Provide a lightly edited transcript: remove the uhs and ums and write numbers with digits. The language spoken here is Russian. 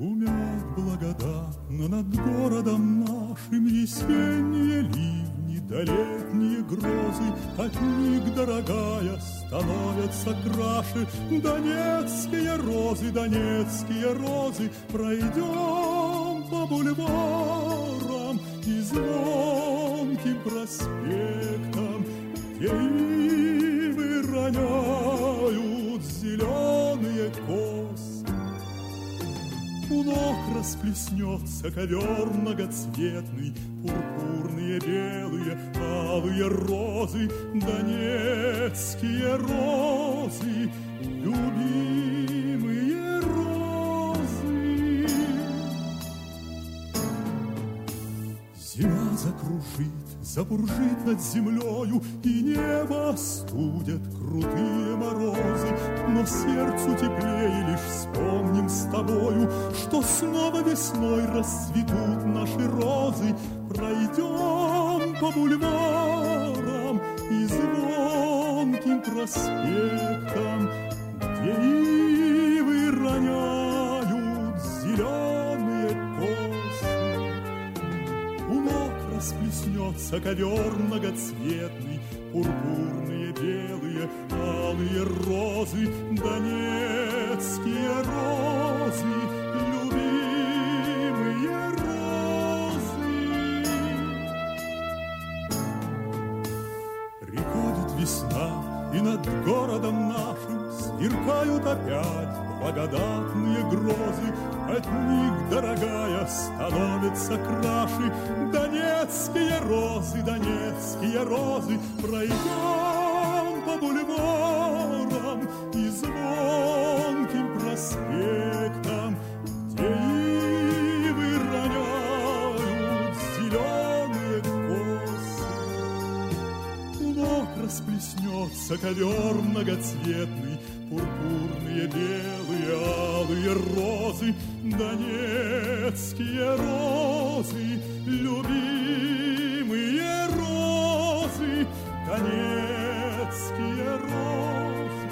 Шумят благодатно над городом нашим весенние ливни да летние грозы. От них, дорогая, становятся краше донецкие розы, донецкие розы. Пройдем по бульварам и звонким проспектам, где ивы роняют зеленые косы. У ног расплеснется ковер многоцветный, пурпурные, белые, алые розы, донецкие розы, любимые розы. Зима закружит, забуржит над землею, и небо студят крутые морозы. Но сердцу теплее лишь вспомним с тобою, что снова весной расцветут наши розы. Пройдем по бульварам и звонким проспектам, где ивы роняют зеленые косы. У ног расплеснется ковер многоцветный, пурпурные, белые, алые розы, донецкие розы, любимые розы. Приходит весна, и над городом нашим сверкают опять благодатные грозы. От них, дорогая, становится краше донецкие розы, донецкие розы. Пройдем по бульварам и звонким проспектам, где ивы роняют зеленые косы. У ног расплеснется ковер многоцветный, пурпурные, белые, алые розы, донецкие розы, любимые розы, донецкие розы.